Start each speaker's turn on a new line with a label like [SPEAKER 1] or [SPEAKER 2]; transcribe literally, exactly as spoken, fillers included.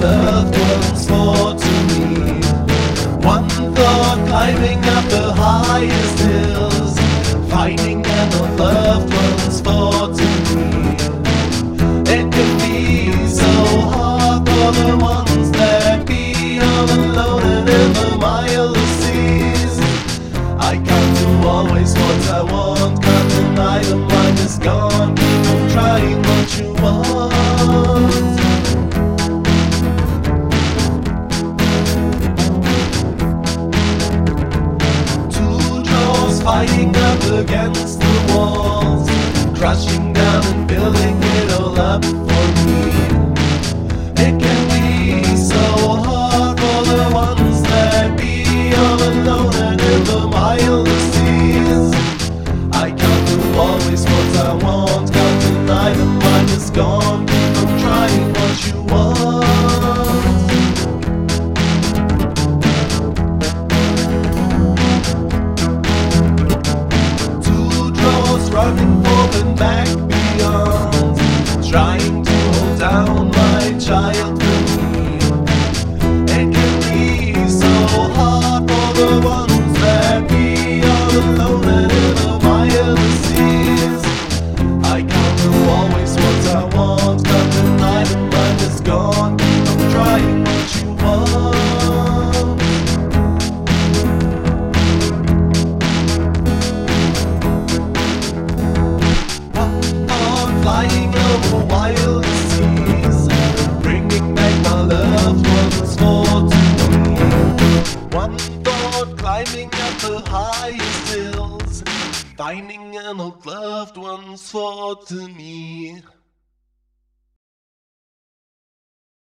[SPEAKER 1] loved ones for to me. One thought climbing up the highest hills, finding an old loved ones for to me. It can be so hard for the ones that be all alone and in the mindless seas. I can't do always what I want, can't deny the mind is gone. Keep on trying what you want. Fighting up against the walls, crashing down and building it all up for me. It can be so hard for the ones that be all alone and in the mindless seas. I can't do always what I want, can't deny the mind is gone. Keep on trying what you want. Running forth and back beyond, trying to hold down my child for me. It can be so hard for the ones that be all alone and in the mindless seas. I can't do always what I want, can't deny the mind is gone. Keep on trying what you want. Flying over wild seas, bringing back my loved ones for to me. One thought climbing up the highest hills, finding an old loved ones for to me.